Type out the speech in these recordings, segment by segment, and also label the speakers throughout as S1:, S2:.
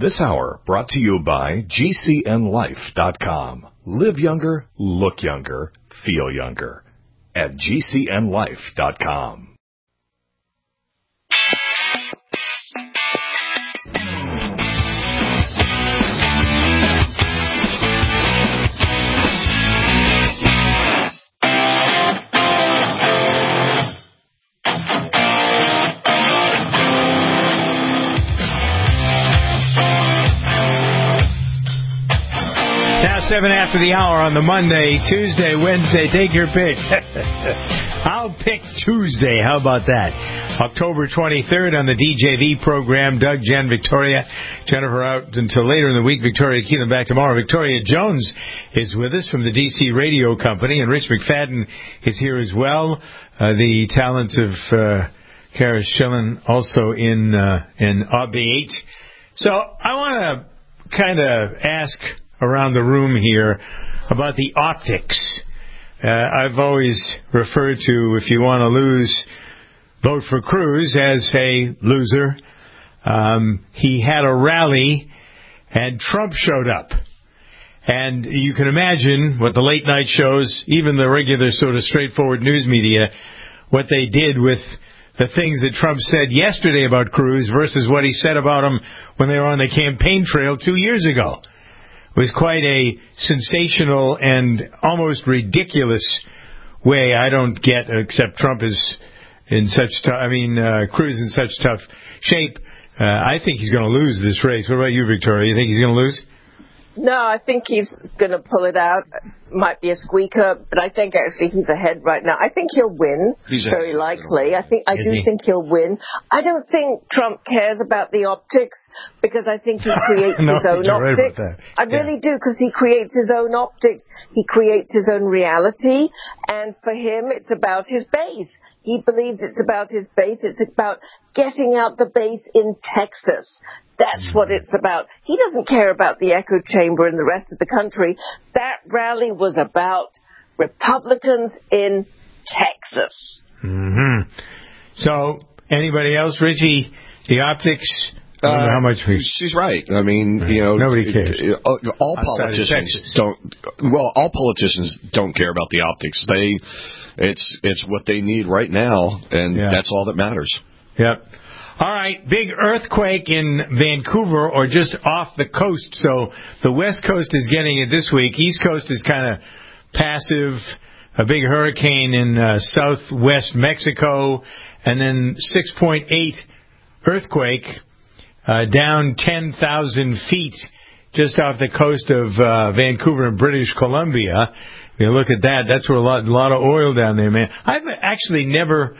S1: This hour brought to you by GCNLife.com. Live younger, look younger, feel younger at GCNLife.com.
S2: Now 7 after the hour on the Monday, Tuesday, Wednesday. Take your pick. I'll pick Tuesday. How about that? October 23rd on the DJV program. Doug, Jen, Victoria. Jennifer out until later in the week. Victoria Keelan back tomorrow. Victoria Jones is with us from the DC Radio Company. And Rich McFadden is here as well. The talents of Kara Schillen also in Obviate. So I want to kind of ask around the room here about the optics. I've always referred to, if you want to lose, vote for Cruz as a loser. He had a rally, and Trump showed up. And you can imagine what the late night shows, even the regular sort of straightforward news media, what they did with the things that Trump said yesterday about Cruz versus what he said about him when they were on the campaign trail 2 years ago. It was quite a sensational and almost ridiculous way. I don't get, except Trump is in such Cruz in such tough shape. I think he's going to lose this race. What about you, Victoria? You think he's going to lose?
S3: No, I think he's going to pull it out. Might be a squeaker, but I think actually he's ahead right now. I think he'll win, very likely. I do think he'll win. I don't think Trump cares about the optics because I think he creates his own optics. Right, I really do, because he creates his own optics. He creates his own reality, and for him, it's about his base. He believes it's about his base. It's about getting out the base in Texas. That's what it's about. He doesn't care about the echo chamber and the rest of the country. That rally was about Republicans in Texas.
S2: Mm-hmm. So, anybody else, Richie? The optics? I don't know how much
S4: she's right. I mean,
S2: nobody cares.
S4: All politicians don't. Well, all politicians don't care about the optics. It's what they need right now, and that's all that matters.
S2: Yep. All right, big earthquake in Vancouver, or just off the coast. So the West Coast is getting it this week. East Coast is kind of passive. A big hurricane in southwest Mexico, and then 6.8 earthquake down 10,000 feet just off the coast of Vancouver in British Columbia. You look at that. That's where a lot of oil down there, man. I've actually never...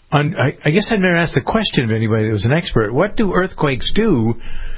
S2: I guess I'd never asked the question of anybody that was an expert. What do earthquakes do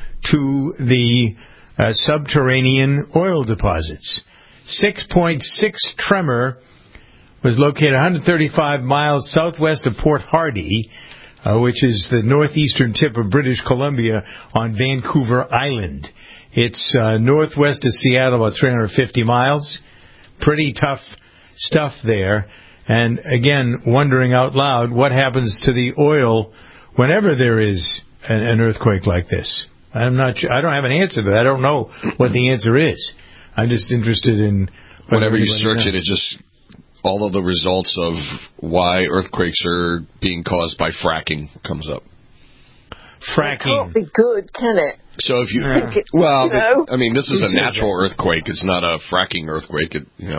S2: to the subterranean oil deposits? 6.6 tremor was located 135 miles southwest of Port Hardy, which is the northeastern tip of British Columbia on Vancouver Island. It's northwest of Seattle, about 350 miles. Pretty tough stuff there. And again, wondering out loud, what happens to the oil whenever there is an earthquake like this? I'm not sure. I don't have an answer to that. I don't know what the answer is. I'm just interested in...
S4: Whenever you search it, it's just all of the results of why earthquakes are being caused by fracking comes up.
S3: Fracking. It can't be good, can it?
S4: So if you... this is a natural earthquake. It's not a fracking earthquake,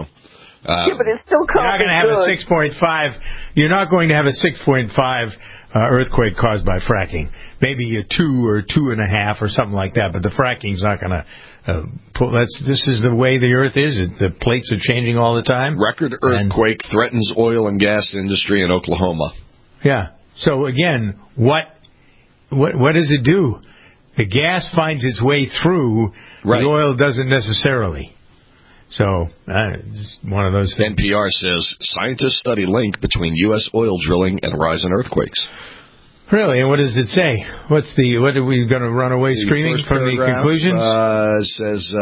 S3: but it still can't be good.
S2: You're not going to have a 6.5 earthquake caused by fracking. Maybe a 2 or 2.5 or something like that, but the fracking's not going to pull. This is the way the Earth is. The plates are changing all the time.
S4: Record earthquake threatens oil and gas industry in Oklahoma.
S2: Yeah. So again, what does it do? The gas finds its way through. Right. The oil doesn't necessarily. So, it's one of those things.
S4: NPR says, scientists study link between U.S. oil drilling and rise in earthquakes.
S2: Really? And what does it say? What are we going to run away screaming from the conclusions?
S4: Says,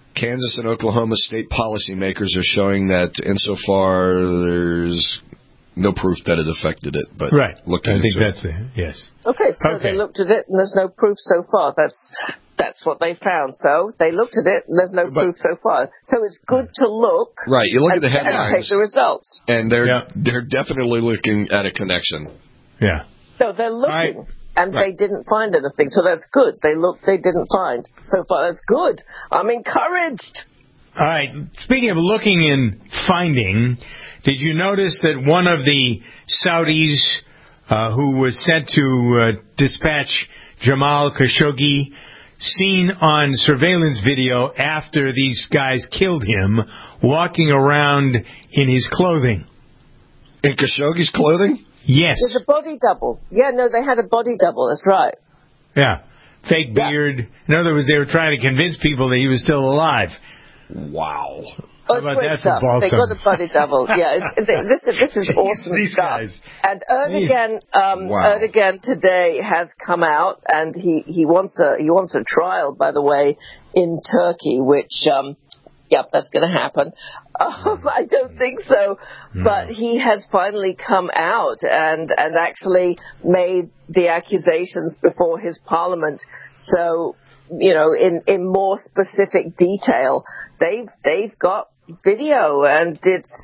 S4: Kansas and Oklahoma state policymakers are showing that insofar there's no proof that it affected it. But
S2: right.
S4: Looking
S2: I think
S4: into
S2: that's it. Yes.
S3: Okay, so they looked at it, and there's no proof so far. That's what they found. So they looked at it, and there's no proof so far. So it's good to look.
S4: Right. You look at the headlines.
S3: And take the results.
S4: And they're definitely looking at a connection.
S2: Yeah.
S3: So they're looking. And they didn't find anything, so that's good. They looked, they didn't find. So far, that's good. I'm encouraged.
S2: All right. Speaking of looking and finding, did you notice that one of the Saudis who was sent to dispatch Jamal Khashoggi, seen on surveillance video after these guys killed him, walking around in his clothing?
S4: In Khashoggi's clothing?
S2: Yes.
S3: There's a body double. Yeah, no, they had a body double. That's right.
S2: Yeah. Fake beard. In other words, they were trying to convince people that he was still alive.
S4: Wow.
S3: Oh, it's great stuff. They got a body double. Yeah, this is awesome
S2: These
S3: stuff.
S2: Guys.
S3: And Erdogan today has come out, and he wants a trial, by the way, in Turkey, which yep, that's going to happen. I don't think so. But he has finally come out and actually made the accusations before his parliament. So, you know, in more specific detail, they've got video, and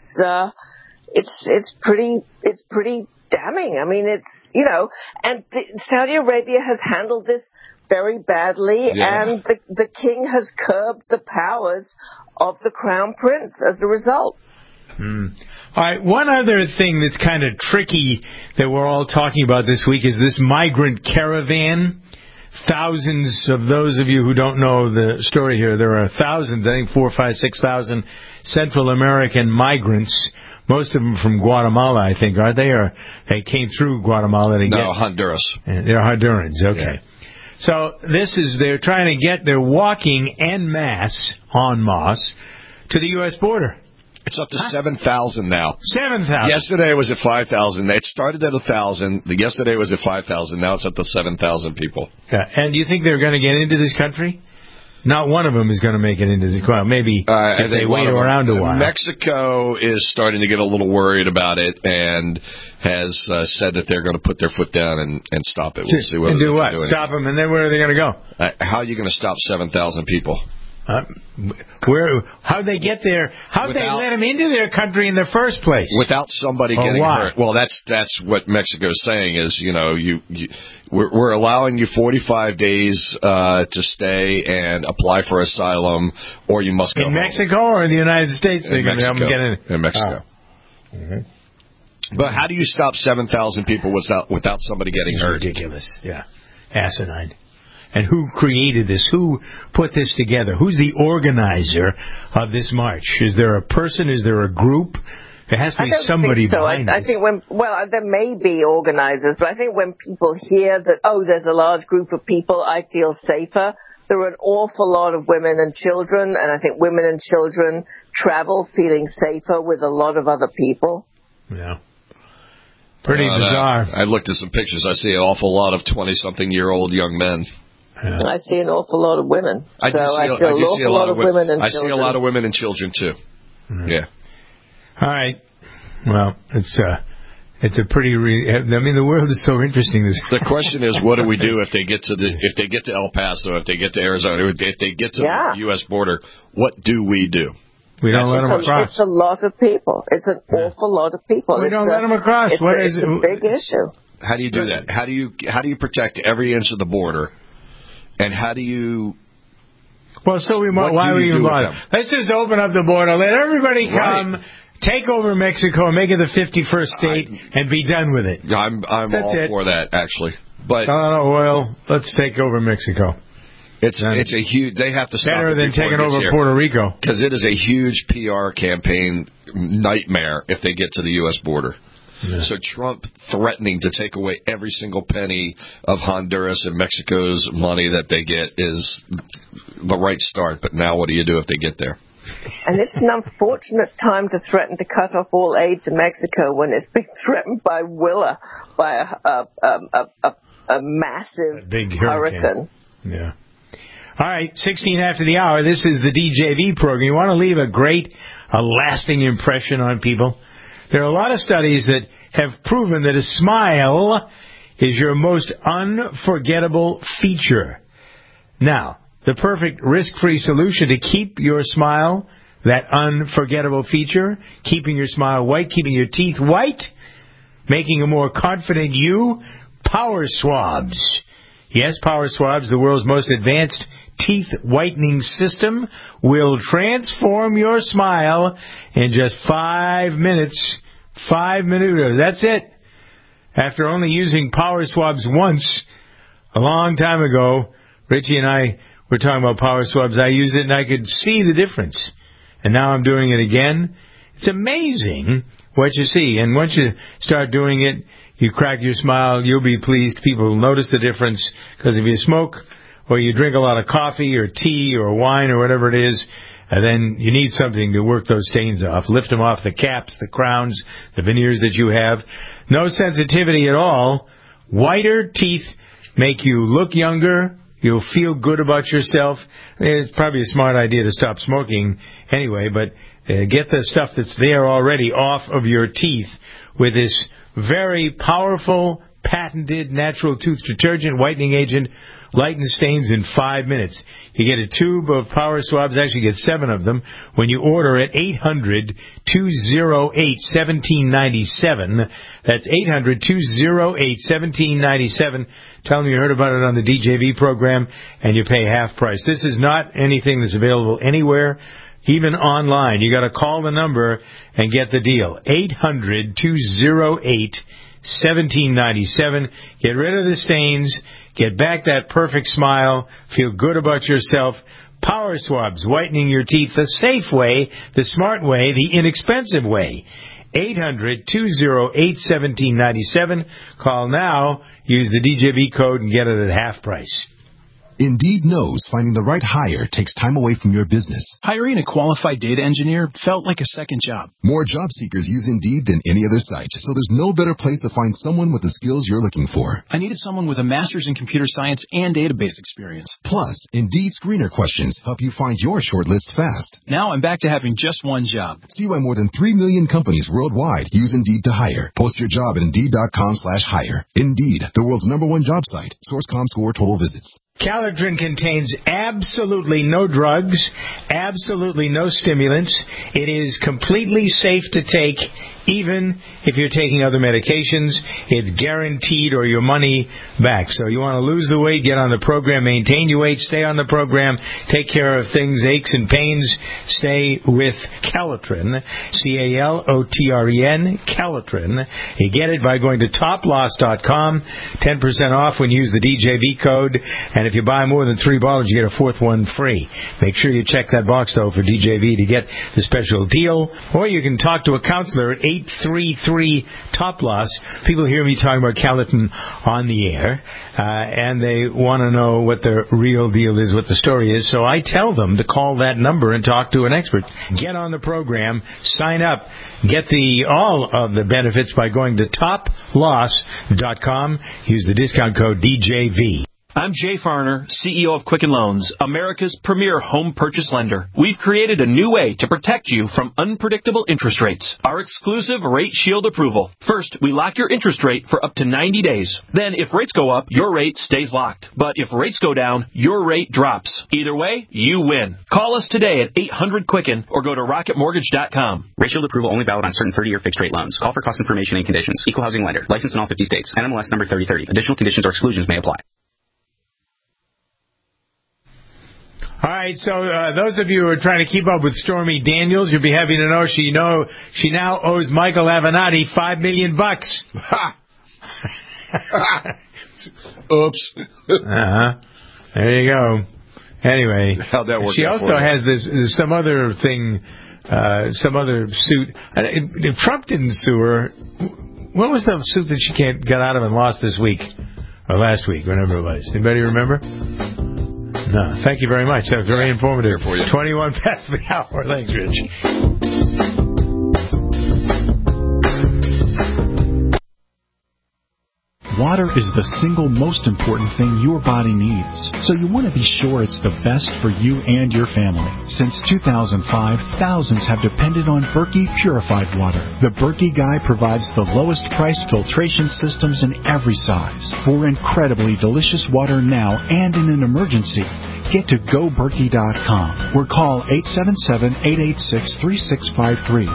S3: it's pretty damning. I mean, it's, you know, and Saudi Arabia has handled this very badly, and the king has curbed the powers of the crown prince as a result.
S2: All right, one other thing that's kind of tricky that we're all talking about this week is this migrant caravan. Thousands of those of you who don't know the story here, there are thousands, I think 4, 5, 6,000 Central American migrants, most of them from Guatemala, I think, aren't they? Or they came through Guatemala to
S4: Honduras.
S2: They're Hondurans, okay. Yeah. So they're walking en masse to the U.S. border.
S4: It's up to 7,000 now.
S2: 7,000.
S4: Yesterday it was at 5,000. It started at 1,000. Yesterday it was at 5,000. Now it's up to 7,000 people.
S2: Yeah. And do you think they're going to get into this country? Not one of them is going to make it into this country. Maybe if they wait around a while.
S4: Mexico is starting to get a little worried about it and has said that they're going to put their foot down and stop it. We'll see what
S2: and do what? Stop them, and then where are they going to go?
S4: How are you going to stop 7,000 people?
S2: How'd they get there? How'd they let them into their country in the first place?
S4: Without somebody getting hurt. Well, that's what Mexico's saying is, you know, we're allowing you 45 days to stay and apply for asylum, or you must go
S2: in Mexico or in the United States.
S4: In Mexico. In Mexico.
S2: Oh. Mm-hmm.
S4: But how do you stop 7,000 people without somebody getting hurt?
S2: Ridiculous. Yeah, asinine. And who created this? Who put this together? Who's the organizer of this march? Is there a person? Is there a group? There has to be somebody behind
S3: I think there may be organizers, but I think when people hear that, there's a large group of people, I feel safer. There are an awful lot of women and children, and I think women and children travel feeling safer with a lot of other people.
S2: Yeah. Pretty bizarre.
S4: I looked at some pictures. I see an awful lot of 20-something-year-old young men.
S3: Yeah. I see an awful lot of women. I see a lot of women and children.
S4: I see a lot of women and children, too. Mm-hmm. Yeah.
S2: All right. Well, it's a pretty. The world is so interesting.
S4: The question is, what do we do if they get to El Paso, if they get to Arizona, if they get to the U.S. border? What do we do?
S2: We don't let them across.
S3: It's a lot of people. It's an awful lot of people.
S2: We don't let them across.
S3: It's a big issue.
S4: How do you do that? How do you protect every inch of the border? And how do you...
S2: Well, why are we even bothered? Let's just open up the border, let everybody come, take over Mexico, and make it the 51st state, and be done with it.
S4: I'm all for that, actually. But
S2: oil, let's take over Mexico.
S4: It's a huge... They have to stop
S2: better than taking over Puerto Rico.
S4: Because it is a huge PR campaign nightmare if they get to the U.S. border. Yeah. So Trump threatening to take away every single penny of Honduras and Mexico's money that they get is the right start. But now what do you do if they get there?
S3: And it's an unfortunate time to threaten to cut off all aid to Mexico when it's been threatened by Willa, by a massive
S2: big
S3: hurricane.
S2: Yeah. All right, 16 after the hour. This is the DJV program. You want to leave a lasting impression on people? There are a lot of studies that have proven that a smile is your most unforgettable feature. Now, the perfect risk-free solution to keep your smile, that unforgettable feature, keeping your smile white, keeping your teeth white, making a more confident you, Power Swabs. Yes, Power Swabs, the world's most advanced teeth whitening system, will transform your smile in just 5 minutes. 5 minutes. That's it. After only using Power Swabs once, a long time ago, Richie and I were talking about Power Swabs. I used it and I could see the difference. And now I'm doing it again. It's amazing what you see. And once you start doing it, you crack your smile, you'll be pleased. People will notice the difference. Because if you smoke or you drink a lot of coffee or tea or wine or whatever it is, then you need something to work those stains off. Lift them off the caps, the crowns, the veneers that you have. No sensitivity at all. Whiter teeth make you look younger. You'll feel good about yourself. It's probably a smart idea to stop smoking anyway, but get the stuff that's there already off of your teeth with this very powerful, patented natural tooth detergent whitening agent. Lightens stains in 5 minutes. You get a tube of Power Swabs. Actually, get 7 of them when you order at 800-208-1797. That's 800-208-1797. Tell them you heard about it on the DJV program, and you pay half price. This is not anything that's available anywhere, even online. You got to call the number and get the deal. 800-208-1797. Get rid of the stains. Get back that perfect smile. Feel good about yourself. Power Swabs, whitening your teeth the safe way, the smart way, the inexpensive way. 800-208-1797. Call now. Use the DJV code and get it at half price.
S5: Indeed knows finding the right hire takes time away from your business.
S6: Hiring a qualified data engineer felt like a second job.
S5: More job seekers use Indeed than any other site, so there's no better place to find someone with the skills you're looking for.
S6: I needed someone with a master's in computer science and database experience.
S5: Plus, Indeed screener questions help you find your shortlist fast.
S6: Now I'm back to having just one job.
S5: See why more than 3 million companies worldwide use Indeed to hire. Post your job at Indeed.com/hire. Indeed, the world's #1 job site. Source.com score total visits.
S2: Calitrin contains absolutely no drugs, absolutely no stimulants. It is completely safe to take, even if you're taking other medications. It's guaranteed or your money back. So you want to lose the weight, get on the program, maintain your weight, stay on the program, take care of things, aches and pains, stay with Calitrin, Calotren, Calitrin. You get it by going to toploss.com, 10% off when you use the DJV code, and if you buy more than 3 bottles, you get a 4th one free. Make sure you check that box, though, for DJV to get the special deal. Or you can talk to a counselor at 833-TOP-LOSS. People hear me talking about Calitrin on the air, and they want to know what the real deal is, what the story is. So I tell them to call that number and talk to an expert. Get on the program, sign up, get all of the benefits by going to toploss.com. Use the discount code DJV.
S7: I'm Jay Farner, CEO of Quicken Loans, America's premier home purchase lender. We've created a new way to protect you from unpredictable interest rates. Our exclusive Rate Shield approval. First, we lock your interest rate for up to 90 days. Then, if rates go up, your rate stays locked. But if rates go down, your rate drops. Either way, you win. Call us today at 800-QUICKEN or go to rocketmortgage.com.
S8: Rate Shield approval only valid on certain 30-year fixed-rate loans. Call for cost information and conditions. Equal housing lender. Licensed in all 50 states. NMLS number 3030. Additional conditions or exclusions may apply.
S2: All right, so those of you who are trying to keep up with Stormy Daniels, you'll be happy to know she now owes Michael Avenatti $5 million.
S4: Oops.
S2: There you go. Anyway,
S4: how'd that work?
S2: She also has some other thing, some other suit. If Trump didn't sue her, what was the suit that she got out of and lost this week or last week, whenever it was? Anybody remember? No, thank you very much. That was very informative.
S4: For you.
S2: 21 past the hour. Thanks, Rich.
S6: Water is the single most important thing your body needs, so you want to be sure it's the best for you and your family. Since 2005, thousands have depended on Berkey purified water. The Berkey Guy provides the lowest priced filtration systems in every size for incredibly delicious water now and in an emergency. Get to GoBerkey.com or call 877-886-3653.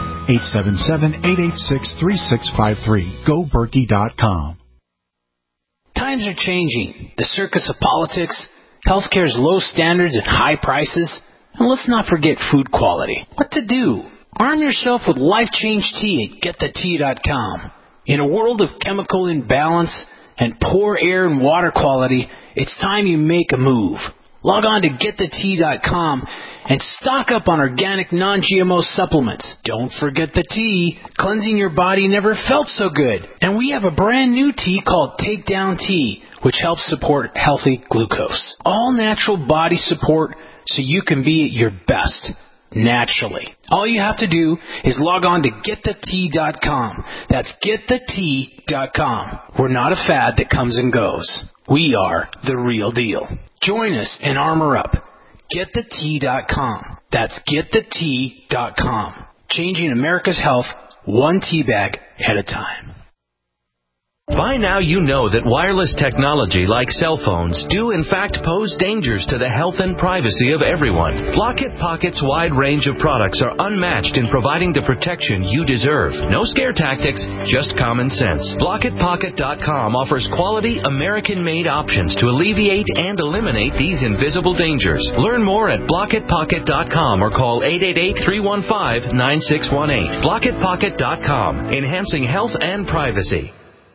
S6: 877-886-3653. GoBerkey.com.
S9: Times are changing. The circus of politics, healthcare's low standards and high prices, and let's not forget food quality. What to do? Arm yourself with Life Change Tea at GetTheTea.com. In a world of chemical imbalance and poor air and water quality, it's time you make a move. Log on to GetTheTea.com and stock up on organic non-GMO supplements. Don't forget the tea. Cleansing your body never felt so good. And we have a brand new tea called Takedown Tea, which helps support healthy glucose. All natural body support so you can be at your best naturally. All you have to do is log on to GetTheTea.com. That's GetTheTea.com. We're not a fad that comes and goes. We are the real deal. Join us and armor up. GetTheTea.com. That's GetTheTea.com. Changing America's health one tea bag at a time.
S10: By now you know that wireless technology like cell phones do in fact pose dangers to the health and privacy of everyone. Blockit Pocket's wide range of products are unmatched in providing the protection you deserve. No scare tactics, just common sense. BlockitPocket.com offers quality American-made options to alleviate and eliminate these invisible dangers. Learn more at BlockitPocket.com or call 888-315-9618. BlockitPocket.com, enhancing health and privacy.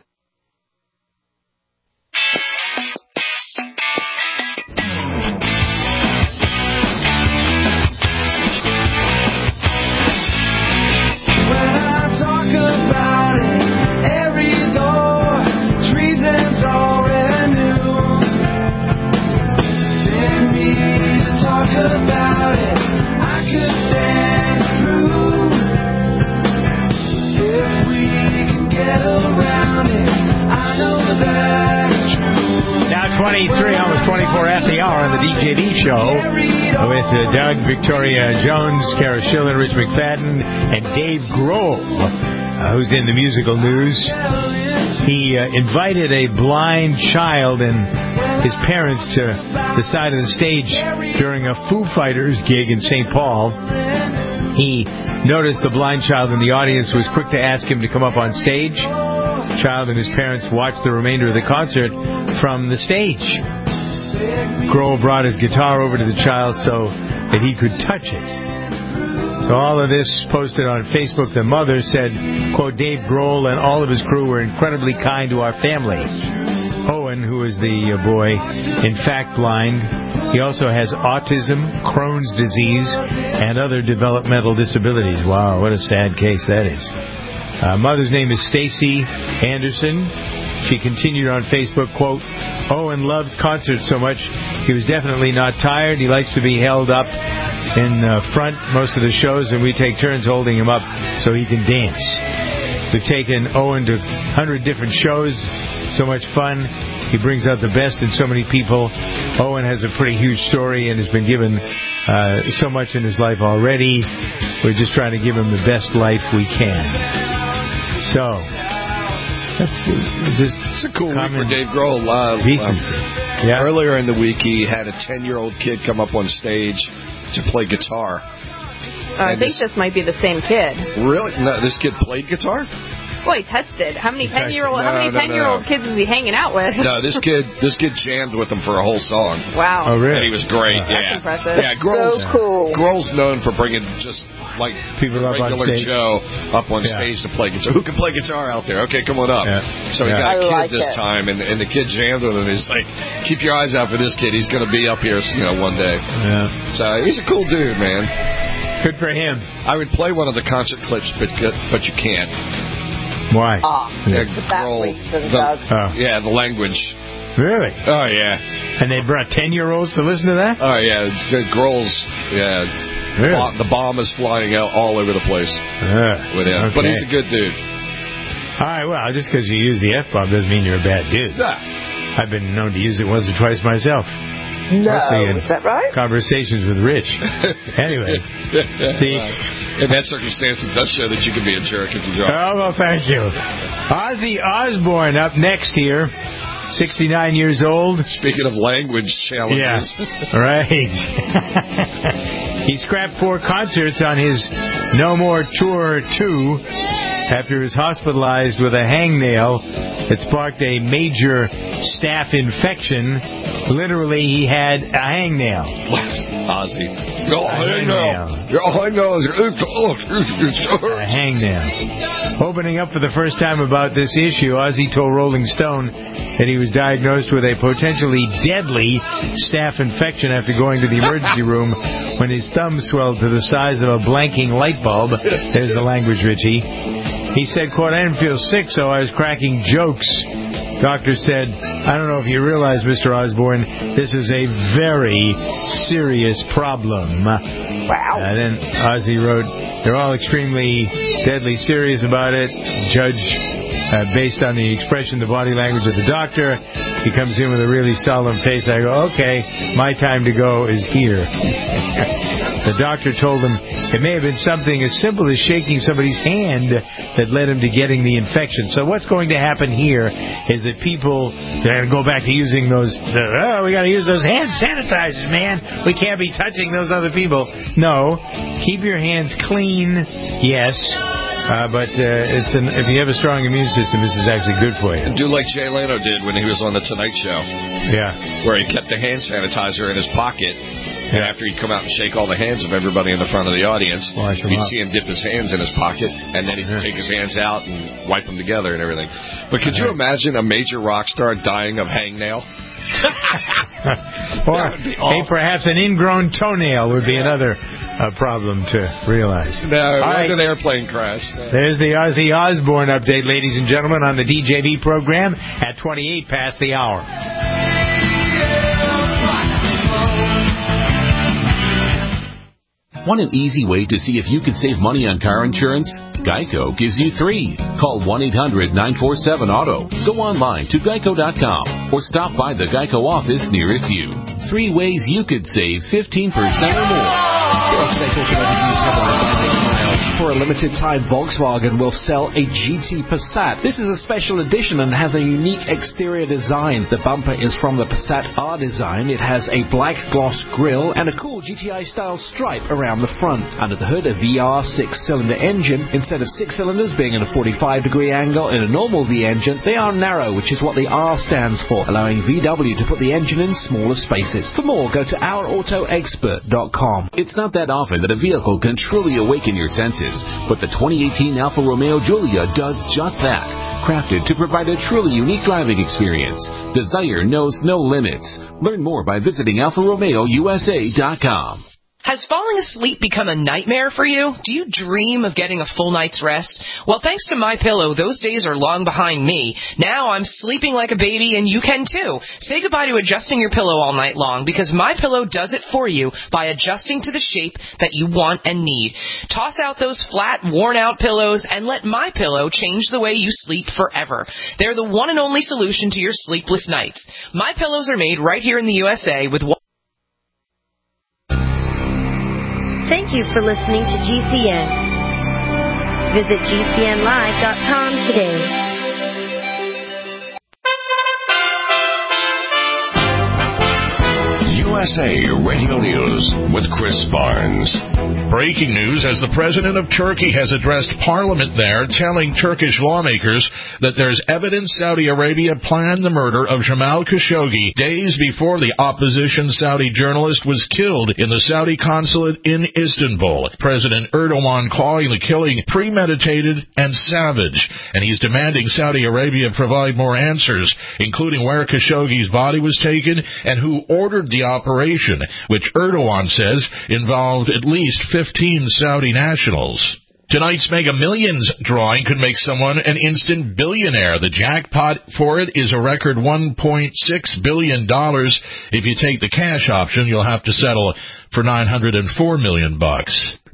S2: Almost 24 after the hour on the DJV show with Doug, Victoria Jones, Kara Schiller, Rich McFadden, and Dave Grohl, who's in the musical news. He invited a blind child and his parents to the side of the stage during a Foo Fighters gig in St. Paul. He noticed the blind child in the audience, was quick to ask him to come up on stage. The child and his parents watched the remainder of the concert from the stage. Grohl brought his guitar over to the child so that he could touch it. So all of this posted on Facebook. The mother said, quote, Dave Grohl and all of his crew were incredibly kind to our family. Owen, who is the boy, in fact blind. He also has autism, Crohn's disease, and other developmental disabilities. Wow, what a sad case that is. Mother's name is Stacy Anderson. She continued on Facebook, quote, Owen loves concerts so much, he was definitely not tired. He likes to be held up in front most of the shows, and we take turns holding him up so he can dance. We've taken Owen to 100 different shows. So much fun. He brings out the best in so many people. Owen has a pretty huge story and has been given so much in his life already. We're just trying to give him the best life we can. So, that's just
S4: it's a cool week for Dave Grohl. Yeah. Earlier in the week, he had a 10-year-old kid come up on stage to play guitar.
S11: I think this might be the same kid.
S4: Really? No, this kid played guitar?
S11: Well, he touched it. How many 10-year-old kids is he hanging out with?
S4: No, this kid jammed with him for a whole song.
S11: Wow.
S2: Oh, really?
S4: And he was great.
S11: That's impressive.
S4: Yeah, Grohl's,
S3: so cool.
S4: Grohl's known for bringing just like
S2: people
S4: a regular Joe up on stage to play guitar. Who can play guitar out there? Okay, come on up. Yeah. So he got a kid this time, and the kid jammed with him. He's like, keep your eyes out for this kid. He's going to be up here, one day. Yeah. So he's a cool dude, man.
S2: Good for him.
S4: I would play one of the concert clips, but you can't.
S2: Why?
S4: The language.
S2: Really?
S4: Oh, yeah.
S2: And they brought 10-year-olds to listen to that?
S4: Oh, yeah. Grohl's,
S2: Really?
S4: The bomb is flying out all over the place with him.
S2: Okay.
S4: But he's a good dude.
S2: All right, well, just because you use the F-bomb doesn't mean you're a bad dude.
S4: Nah.
S2: I've been known to use it once or twice myself.
S3: No, is that right?
S2: Conversations with Rich. Anyway.
S4: In that circumstance, it does show that you can be a jerk if you drop.
S2: Oh, well, thank you. Ozzy Osbourne up next here. 69 years old.
S4: Speaking of language challenges.
S2: Yeah, right. He scrapped 4 concerts on his No More Tour 2 after he was hospitalized with a hangnail that sparked a major staph infection. Literally, he had a hangnail.
S4: Ozzy. Your hangnail. Your hangnail is...
S2: A hangnail. Opening up for the first time about this issue, Ozzy told Rolling Stone that he was diagnosed with a potentially deadly staph infection after going to the emergency room when his thumb swelled to the size of a blanking light bulb. There's the language, Richie. He said, quote, I didn't feel sick, so I was cracking jokes. Doctor said, I don't know if you realize, Mr. Osborne, this is a very serious problem.
S3: Wow.
S2: And then Ozzy wrote, they're all extremely deadly serious about it. Judge, based on the expression, the body language of the doctor, he comes in with a really solemn face. I go, okay, my time to go is here. The doctor told him it may have been something as simple as shaking somebody's hand that led him to getting the infection. So what's going to happen here is that people go back to using those, we got to use those hand sanitizers, man. We can't be touching those other people. No, keep your hands clean, yes. But if you have a strong immune system, this is actually good for you.
S4: Do like Jay Leno did when he was on The Tonight Show.
S2: Yeah.
S4: Where he kept the hand sanitizer in his pocket. And after he'd come out and shake all the hands of everybody in the front of the audience, you'd see him dip his hands in his pocket, and then he'd take his hands out and wipe them together and everything. But could you imagine a major rock star dying of hangnail?
S2: Or perhaps an ingrown toenail would be another problem to realize.
S4: No, like an airplane crash.
S2: There's the Ozzy Osbourne update, ladies and gentlemen, on the DJV program at 28 past the hour.
S12: Want an easy way to see if you can save money on car insurance? Geico gives you 3. Call 1-800-947-AUTO. Go online to geico.com or stop by the Geico office nearest you. 3 ways you could save 15% or more.
S13: For a limited time, Volkswagen will sell a GT Passat. This is a special edition and has a unique exterior design. The bumper is from the Passat R design. It has a black gloss grille and a cool GTI-style stripe around the front. Under the hood, a VR 6-cylinder engine. Instead of 6 cylinders being at a 45-degree angle in a normal V engine, they are narrow, which is what the R stands for, allowing VW to put the engine in smaller spaces. For more, go to OurAutoExpert.com.
S12: It's not that often that a vehicle can truly awaken your senses, but the 2018 Alfa Romeo Giulia does just that. Crafted to provide a truly unique driving experience. Desire knows no limits. Learn more by visiting AlfaRomeoUSA.com.
S14: Has falling asleep become a nightmare for you? Do you dream of getting a full night's rest? Well, thanks to MyPillow, those days are long behind me. Now I'm sleeping like a baby, and you can too. Say goodbye to adjusting your pillow all night long, because MyPillow does it for you by adjusting to the shape that you want and need. Toss out those flat, worn-out pillows and let MyPillow change the way you sleep forever. They're the one and only solution to your sleepless nights. MyPillows are made right here in the USA with
S15: Thank you for listening to GCN. Visit GCNlive.com today.
S1: USA Radio News with Chris Barnes. Breaking news as the president of Turkey has addressed parliament there, telling Turkish lawmakers that there's evidence Saudi Arabia planned the murder of Jamal Khashoggi days before the opposition Saudi journalist was killed in the Saudi consulate in Istanbul. President Erdogan calling the killing premeditated and savage, and he's demanding Saudi Arabia provide more answers, including where Khashoggi's body was taken and who ordered the operation, which Erdogan says involved at least 15 Saudi nationals. Tonight's Mega Millions drawing could make someone an instant billionaire. The jackpot for it is a record $1.6 billion. If you take the cash option, you'll have to settle for $904 million.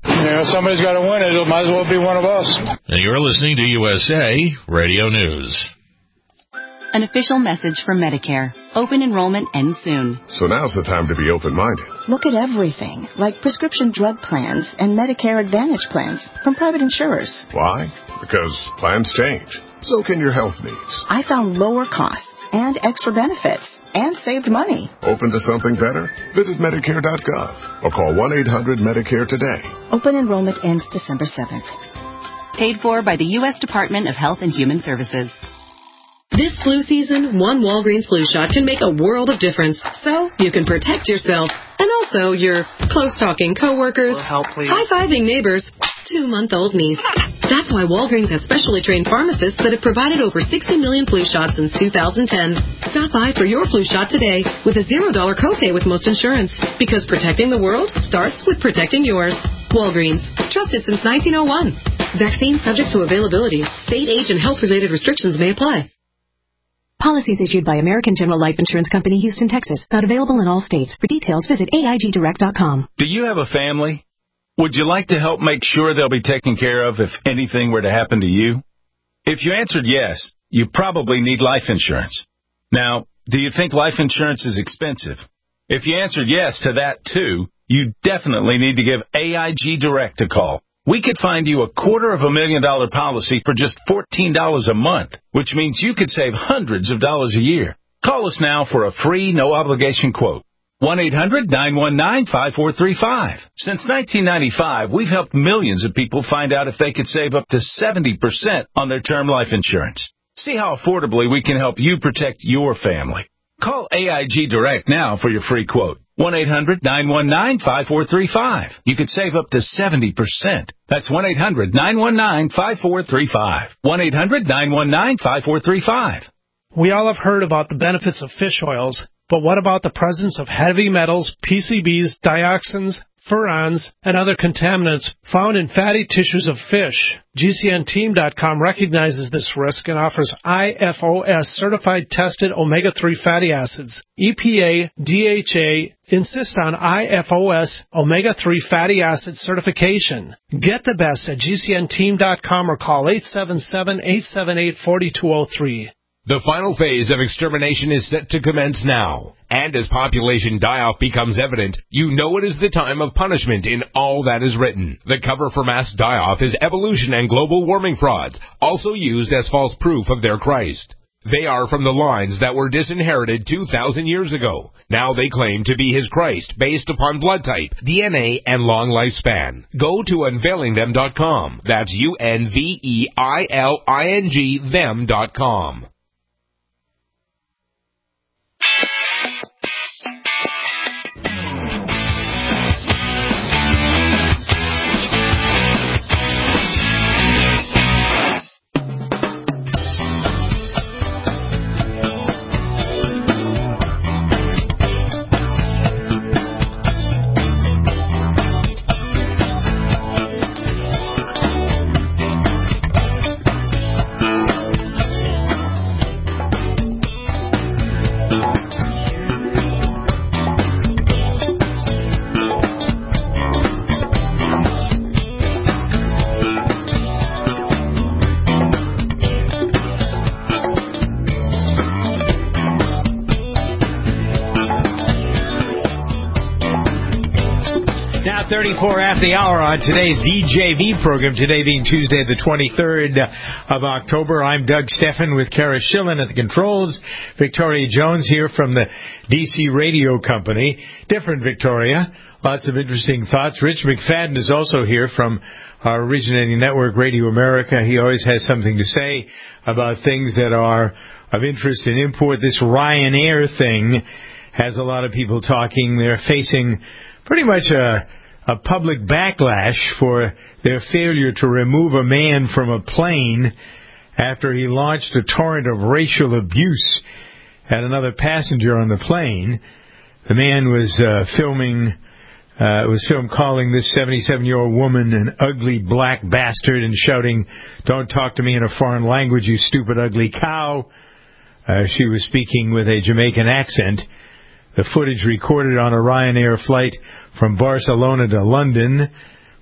S16: Somebody's got to win it. It might as well be one of us.
S1: And you're listening to USA Radio News.
S17: An official message from Medicare. Open enrollment ends soon.
S18: So now's the time to be open-minded.
S19: Look at everything, like prescription drug plans and Medicare Advantage plans from private insurers.
S18: Why? Because plans change. So can your health needs.
S19: I found lower costs and extra benefits and saved money.
S18: Open to something better? Visit Medicare.gov or call 1-800-MEDICARE today.
S19: Open enrollment ends December 7th.
S17: Paid for by the U.S. Department of Health and Human Services.
S20: This flu season, one Walgreens flu shot can make a world of difference. So you can protect yourself and also your close-talking coworkers, high-fiving neighbors, 2-month-old niece. That's why Walgreens has specially trained pharmacists that have provided over 60 million flu shots since 2010. Stop by for your flu shot today with a $0 copay with most insurance. Because protecting the world starts with protecting yours. Walgreens. Trusted since 1901. Vaccine subject to availability. State, age, and health-related restrictions may apply.
S21: Policies issued by American General Life Insurance Company, Houston, Texas. Not available in all states. For details, visit AIGdirect.com.
S22: Do you have a family? Would you like to help make sure they'll be taken care of if anything were to happen to you? If you answered yes, you probably need life insurance. Now, do you think life insurance is expensive? If you answered yes to that, too, you definitely need to give AIG Direct a call. We could find you a $250,000 policy for just $14 a month, which means you could save hundreds of dollars a year. Call us now for a free, no-obligation quote. 1-800-919-5435. Since 1995, we've helped millions of people find out if they could save up to 70% on their term life insurance. See how affordably we can help you protect your family. Call AIG Direct now for your free quote. 1-800-919-5435. You could save up to 70%. That's 1-800-919-5435. 1-800-919-5435.
S23: We all have heard about the benefits of fish oils, but what about the presence of heavy metals, PCBs, dioxins, furans, and other contaminants found in fatty tissues of fish? GCNteam.com recognizes this risk and offers IFOS certified tested omega-3 fatty acids. EPA, DHA insist on IFOS omega-3 fatty acid certification. Get the best at GCNteam.com or call 877-878-4203.
S24: The final phase of extermination is set to commence now. And as population die-off becomes evident, you know it is the time of punishment in all that is written. The cover for mass die-off is evolution and global warming frauds, also used as false proof of their Christ. They are from the lines that were disinherited 2,000 years ago. Now they claim to be his Christ based upon blood type, DNA, and long lifespan. Go to unveilingthem.com. That's UNVEILING them.com.
S2: Now 34 after the hour on today's DJV program, today being Tuesday the 23rd of October. I'm Doug Steffen with Kara Schillen at the controls. Victoria Jones here from the DC Radio Company. Different Victoria. Lots of interesting thoughts. Rich McFadden is also here from our originating network, Radio America. He always has something to say about things that are of interest and import. This Ryanair thing has a lot of people talking. They're facing pretty much a public backlash for their failure to remove a man from a plane after he launched a torrent of racial abuse at another passenger on the plane. The man was filmed calling this 77-year-old woman an ugly black bastard and shouting, "Don't talk to me in a foreign language, you stupid ugly cow." She was speaking with a Jamaican accent. The footage recorded on a Ryanair flight from Barcelona to London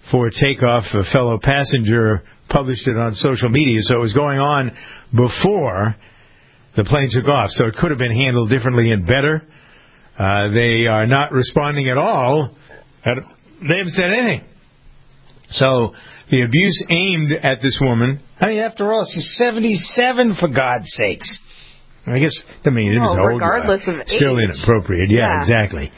S2: for takeoff. A fellow passenger published it on social media, so it was going on before the plane took off. So it could have been handled differently and better. They are not responding at all. They haven't said anything. So the abuse aimed at this woman. I mean, after all, she's 77, for God's sakes. I guess, it was old.
S11: Regardless of age.
S2: Still inappropriate. Yeah, exactly.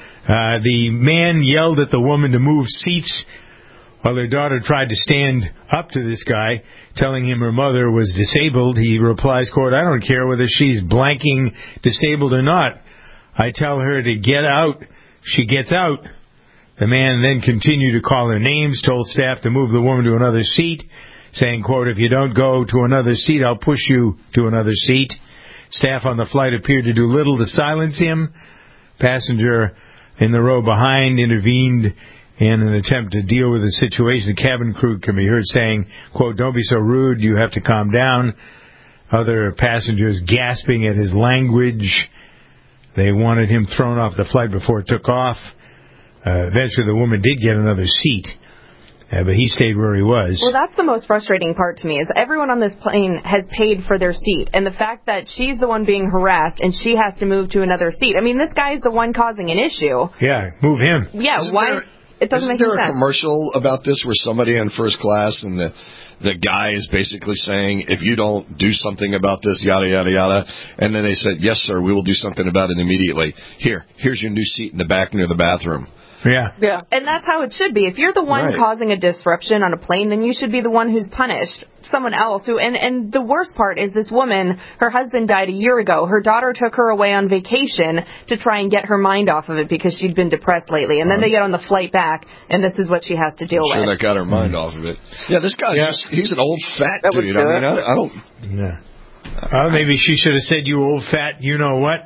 S2: The man yelled at the woman to move seats while their daughter tried to stand up to this guy, telling him her mother was disabled. He replies, quote, "I don't care whether she's blanking disabled or not. I tell her to get out. She gets out." The man then continued to call her names, told staff to move the woman to another seat, saying, quote, "If you don't go to another seat, I'll push you to another seat." Staff on the flight appeared to do little to silence him. Passenger in the row behind intervened in an attempt to deal with the situation. The cabin crew can be heard saying, quote, "Don't be so rude, you have to calm down." Other passengers gasping at his language. They wanted him thrown off the flight before it took off. Eventually the woman did get another seat, but he stayed where he was.
S11: Well, that's the most frustrating part to me, is everyone on this plane has paid for their seat, and the fact that she's the one being harassed and she has to move to another seat. I mean, this guy's the one causing an issue.
S2: Yeah, move him.
S11: Yeah, why? It doesn't make sense.
S4: Isn't there a commercial about this where somebody in first class and the guy is basically saying, if you don't do something about this, yada, yada, yada. And then they said, yes, sir, we will do something about it immediately. Here's your new seat in the back near the bathroom.
S11: Yeah. And that's how it should be. If you're the one causing a disruption on a plane, then you should be the one who's punished. Someone else who, and the worst part is this woman, her husband died a year ago. Her daughter took her away on vacation to try and get her mind off of it because she'd been depressed lately. And then they get on the flight back, and this is what she has to deal with.
S4: Sure, that got her mind off of it. Yeah, this guy, he's an old fat dude. I mean, I don't...
S2: Yeah. Well, maybe she should have said, "You old fat, you know what?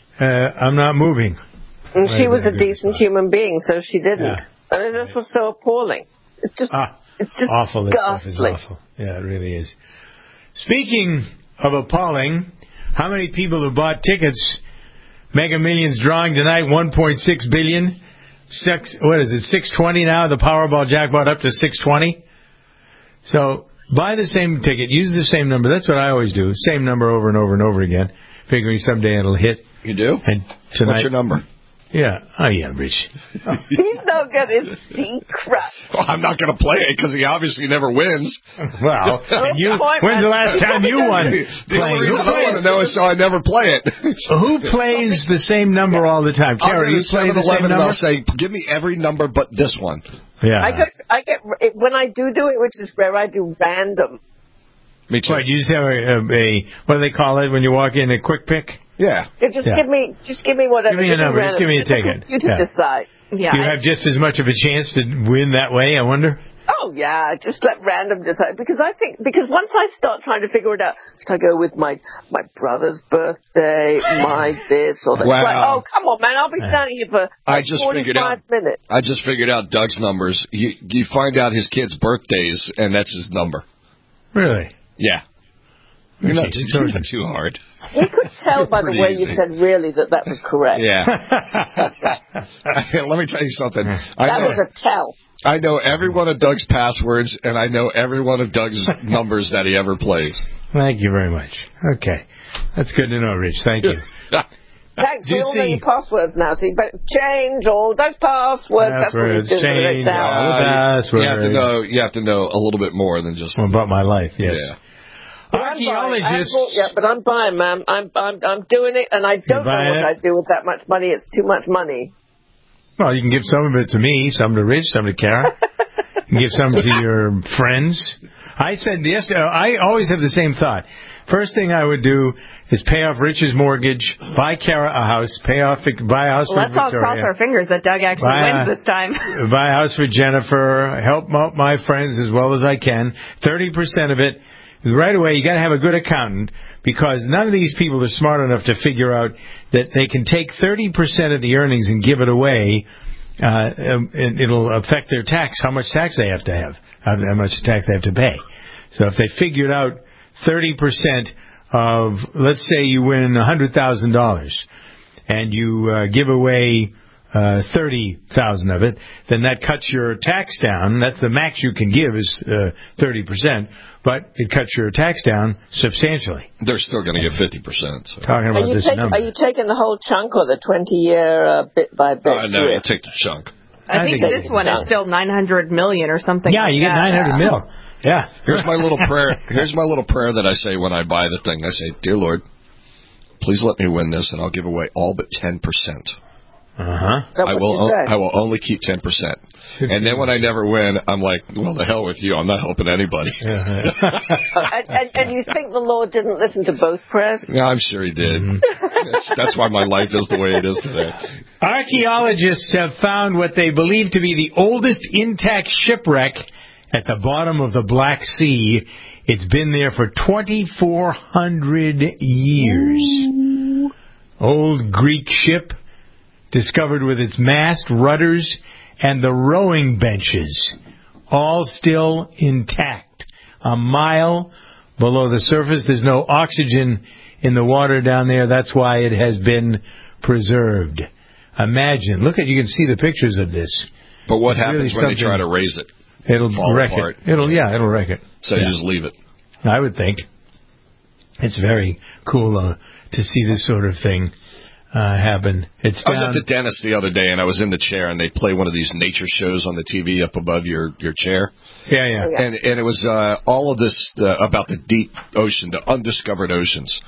S2: I'm not moving."
S3: And she was a decent human being, so she didn't. Yeah. I mean, this was so appalling. It's just
S2: awful. This stuff
S3: ghastly.
S2: is awful. Yeah, it really is. Speaking of appalling, how many people who bought tickets? Mega Millions drawing tonight, $1.6 billion. What is it? 620 now. The Powerball jackpot up to 620. So buy the same ticket, use the same number. That's what I always do. Same number over and over and over again, figuring someday it'll hit.
S4: You do?
S2: And tonight,
S4: what's your number?
S2: Yeah. Oh, yeah, Rich.
S3: Oh. He's no good at secret.
S4: Well, I'm not going to play it because he obviously never wins.
S2: Well, when's the last time you won?
S4: The only reason I want to know is so I never play it.
S2: Who plays the same number all the time? Carol, you play the same number?
S4: I'll say, give me every number but this one.
S2: Yeah.
S3: I get when I do it, which is rare, I do random.
S4: Me too.
S2: What, you just have a what do they call it when you walk in, a quick pick?
S4: Yeah.
S3: Just give me whatever.
S2: Give me a number. Just give me a ticket.
S3: You decide. Yeah.
S2: Do you have just as much of a chance to win that way, I wonder?
S3: Oh, yeah. Just let random decide. Because once I start trying to figure it out, should I go with my brother's birthday, my this, or that?
S4: Wow.
S3: Like, oh, come on, man. I'll be standing here for 45 minutes.
S4: I just figured out Doug's numbers. You find out his kids' birthdays, and that's his number.
S2: Really?
S4: Yeah. You're not too hard.
S3: We could tell by the way you said really that was correct.
S4: Yeah. Let me tell you something.
S3: That was a tell.
S4: I know every one of Doug's passwords, and I know every one of Doug's numbers that he ever plays.
S2: Thank you very much. Okay. That's good to know, Rich. Thank you.
S3: Thanks. We all know your passwords now, so you better change all those passwords. That's what you do.
S2: Change all the passwords.
S4: You have to know a little bit more than just...
S2: about my life, yes.
S4: Yeah.
S2: Archaeologists.
S3: But I'm buying, ma'am. I'm doing it, and I don't know what I'd do with that much money. It's too much money.
S2: Well, you can give some of it to me, some to Rich, some to Kara. You can give some to your friends. I said yesterday, I always have the same thought. First thing I would do is pay off Rich's mortgage, buy Kara a house, buy a house for Victoria.
S11: Let's all cross our fingers that Doug actually wins this time.
S2: Buy a house for Jennifer, help out my friends as well as I can. 30% of it. Right away, you got to have a good accountant, because none of these people are smart enough to figure out that they can take 30% of the earnings and give it away. And it'll affect their tax, how much tax they have to have, how much tax they have to pay. So if they figured out 30% of, let's say you win $100,000 and you give away 30,000 of it, then that cuts your tax down. That's the max you can give is 30%, but it cuts your tax down substantially.
S4: They're still going to get 50%. So.
S2: Talking about this number.
S3: Are you taking the whole chunk or the 20-year bit by bit?
S4: No, you take the chunk.
S11: I think this one is still $900 million or something.
S2: Yeah, you get $900 million. Yeah.
S4: Here's my little prayer. Here's my little prayer that I say when I buy the thing. I say, "Dear Lord, please let me win this, and I'll give away all but 10%." I will only keep 10%. And then when I never win, I'm like, well, the hell with you. I'm not helping anybody.
S3: And you think the Lord didn't listen to both prayers?
S4: Yeah, I'm sure he did. That's why my life is the way it is today.
S2: Archaeologists have found what they believe to be the oldest intact shipwreck at the bottom of the Black Sea. It's been there for 2,400 years. Old Greek ship, discovered with its mast, rudders, and the rowing benches, all still intact. A mile below the surface. There's no oxygen in the water down there. That's why it has been preserved. Imagine. Look at, you can see the pictures of this.
S4: But what happens when they try to raise it?
S2: It'll wreck it. It'll wreck it.
S4: So you just leave it.
S2: I would think. It's very cool to see this sort of thing happen. I was
S4: at the dentist the other day, and I was in the chair, and they play one of these nature shows on the TV up above your chair.
S2: Yeah.
S4: And it was all of this about the deep ocean, the undiscovered oceans.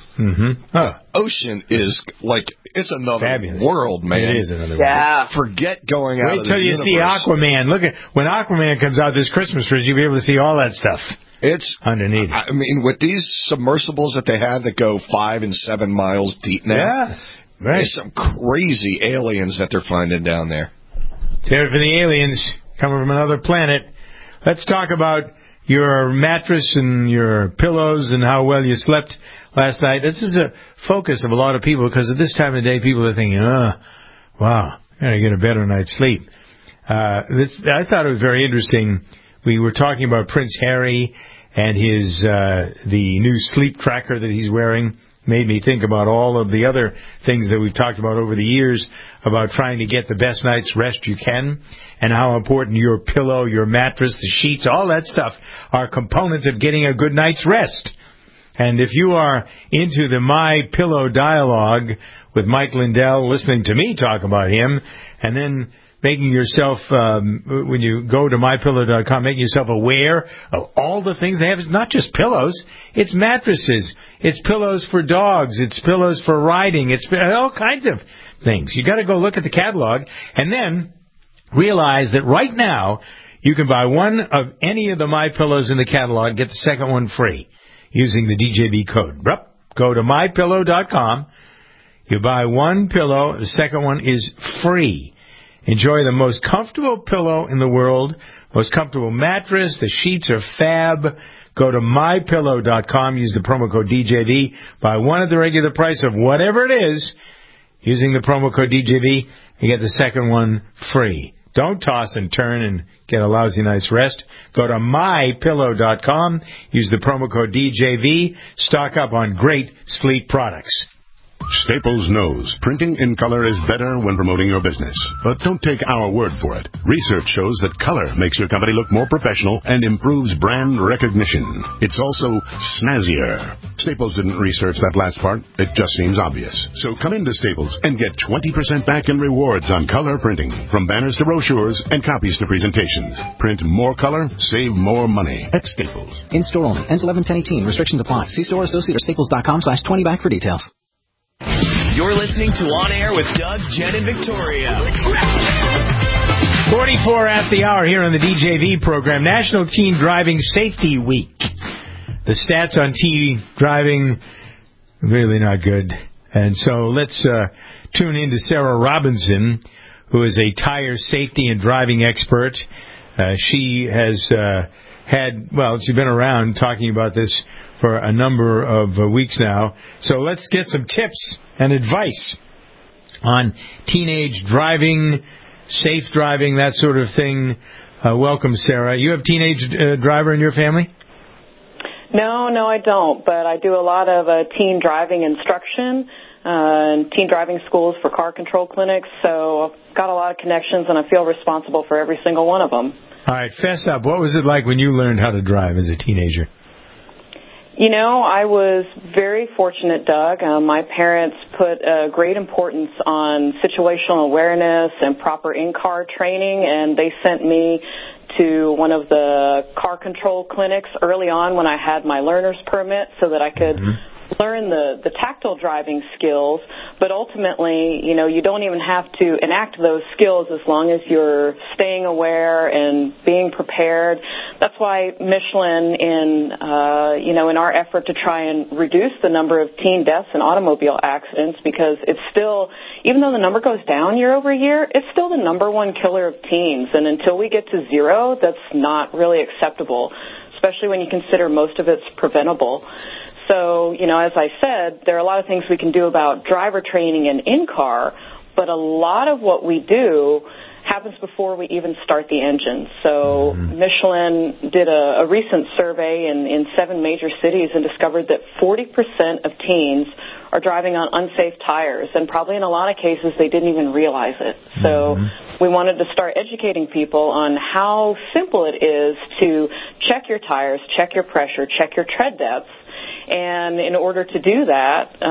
S4: Ocean is like, it's another world, man.
S2: It is another world.
S4: Forget going out of the universe.
S2: Wait till you see Aquaman. Look at when Aquaman comes out this Christmas, you'll be able to see all that stuff.
S4: It's
S2: underneath.
S4: I mean, with these submersibles that they have that go 5 and 7 miles deep now, there's some crazy aliens that they're finding down there.
S2: Terror for the aliens coming from another planet. Let's talk about your mattress and your pillows and how well you slept last night. This is a focus of a lot of people because at this time of day, people are thinking, wow, I gotta get a better night's sleep. I thought it was very interesting. We were talking about Prince Harry and his the new sleep tracker that he's wearing. Made me think about all of the other things that we've talked about over the years about trying to get the best night's rest you can and how important your pillow, your mattress, the sheets, all that stuff are components of getting a good night's rest. And if you are into the My Pillow dialogue with Mike Lindell, listening to me talk about him, and then making yourself, when you go to MyPillow.com, making yourself aware of all the things they have. It's not just pillows. It's mattresses. It's pillows for dogs. It's pillows for riding. It's all kinds of things. You got to go look at the catalog and then realize that right now you can buy one of any of the My Pillows in the catalog, get the second one free using the DJB code. Go to MyPillow.com. You buy one pillow. The second one is free. Enjoy the most comfortable pillow in the world, most comfortable mattress. The sheets are fab. Go to MyPillow.com. Use the promo code DJV. Buy one at the regular price of whatever it is. Using the promo code DJV, you get the second one free. Don't toss and turn and get a lousy night's rest. Go to MyPillow.com. Use the promo code DJV. Stock up on great sleep products.
S18: Staples knows printing in color is better when promoting your business. But don't take our word for it. Research shows that color makes your company look more professional and improves brand recognition. It's also snazzier. Staples didn't research that last part. It just seems obvious. So come into Staples and get 20% back in rewards on color printing. From banners to brochures and copies to presentations. Print more color, save more money at Staples.
S5: In store only. Ends 11/10/18. Restrictions apply. See store associate or staples.com/20 back for details.
S6: You're listening to On Air with Doug, Jen, and Victoria.
S2: 44 at the hour here on the DJV program. National Teen Driving Safety Week. The stats on teen driving, really not good. And so let's tune in to Sarah Robinson, who is a tire safety and driving expert. She has she's been around talking about this for a number of weeks now. So let's get some tips and advice on teenage driving, safe driving, that sort of thing. Welcome, Sarah. You have a teenage driver in your family?
S7: No, I don't. But I do a lot of teen driving instruction. and teen driving schools for car control clinics, so I've got a lot of connections, and I feel responsible for every single one of them.
S2: All right, fess up. What was it like when you learned how to drive as a teenager?
S7: You know, I was very fortunate, Doug. My parents put great importance on situational awareness and proper in-car training, and they sent me to one of the car control clinics early on when I had my learner's permit so that I could learn the tactile driving skills. But ultimately, you know, you don't even have to enact those skills as long as you're staying aware and being prepared. That's why Michelin, in our effort to try and reduce the number of teen deaths in automobile accidents, because it's still, even though the number goes down year over year, it's still the number one killer of teens. And until we get to zero, that's not really acceptable, especially when you consider most of it's preventable. So, you know, as I said, there are a lot of things we can do about driver training and in-car, but a lot of what we do happens before we even start the engine. So Michelin did a recent survey in 7 major cities and discovered that 40% of teens are driving on unsafe tires, and probably in a lot of cases they didn't even realize it. So we wanted to start educating people on how simple it is to check your tires, check your pressure, check your tread depth. And in order to do that,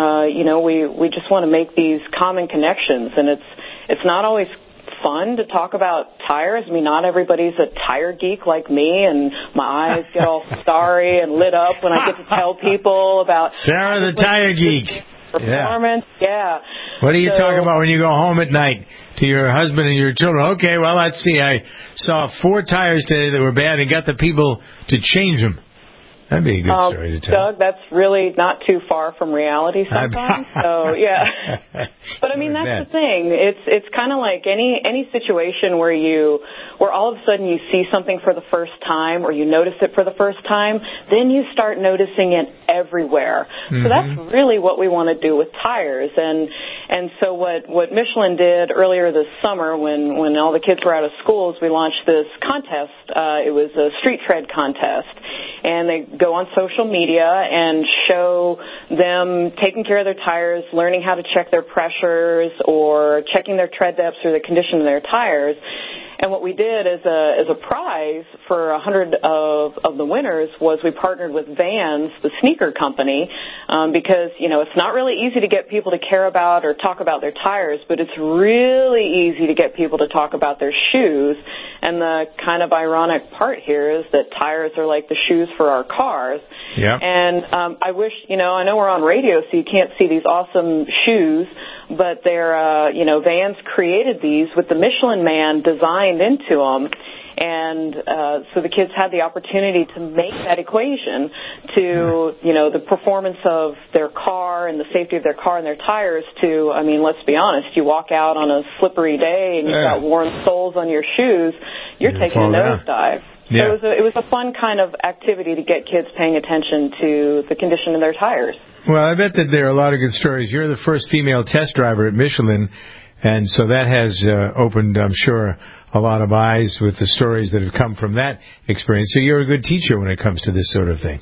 S7: we just want to make these common connections. And it's not always fun to talk about tires. I mean, not everybody's a tire geek like me, and my eyes get all starry and lit up when I get to tell people about
S2: Sarah the tire geek.
S7: Performance. Yeah.
S2: What do you talk about when you go home at night to your husband and your children? Okay, well, let's see. I saw 4 tires today that were bad and got the people to change them. That'd be a good story to tell.
S7: Doug, that's really not too far from reality sometimes. So, yeah. But, I mean, that's the thing. It's kind of like any situation where all of a sudden you see something for the first time or you notice it for the first time, then you start noticing it everywhere. So that's really what we want to do with tires. And so what Michelin did earlier this summer when all the kids were out of schools, we launched this contest. It was a street tread contest. And they go on social media and show them taking care of their tires, learning how to check their pressures or checking their tread depths or the condition of their tires. And what we did as a prize for 100 of the winners was we partnered with Vans, the sneaker company, because, you know, it's not really easy to get people to care about or talk about their tires, but it's really easy to get people to talk about their shoes. And the kind of ironic part here is that tires are like the shoes for our cars.
S2: Yep.
S7: And I wish, you know, I know we're on radio, so you can't see these awesome shoes, but they're, Vans created these with the Michelin Man designed into them. And so the kids had the opportunity to make that equation to, you know, the performance of their car and the safety of their car and their tires to, I mean, let's be honest, you walk out on a slippery day and you've got worn soles on your shoes, you're taking a nosedive.
S2: Yeah.
S7: So it was a fun kind of activity to get kids paying attention to the condition of their tires.
S2: Well, I bet that there are a lot of good stories. You're the first female test driver at Michelin, and so that has opened, I'm sure, a lot of eyes with the stories that have come from that experience. So you're a good teacher when it comes to this sort of thing.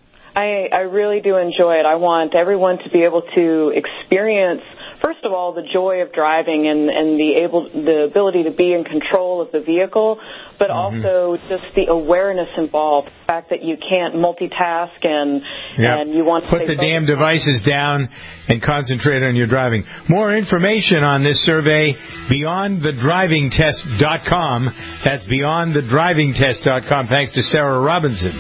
S7: I really do enjoy it. I want everyone to be able to experience, first of all, the joy of driving and the ability to be in control of the vehicle, but also just the awareness involved, the fact that you can't multitask and you want to
S2: put the damn devices down and concentrate on your driving. More information on this survey, beyondthedrivingtest.com. That's beyondthedrivingtest.com. Thanks to Sarah Robinson.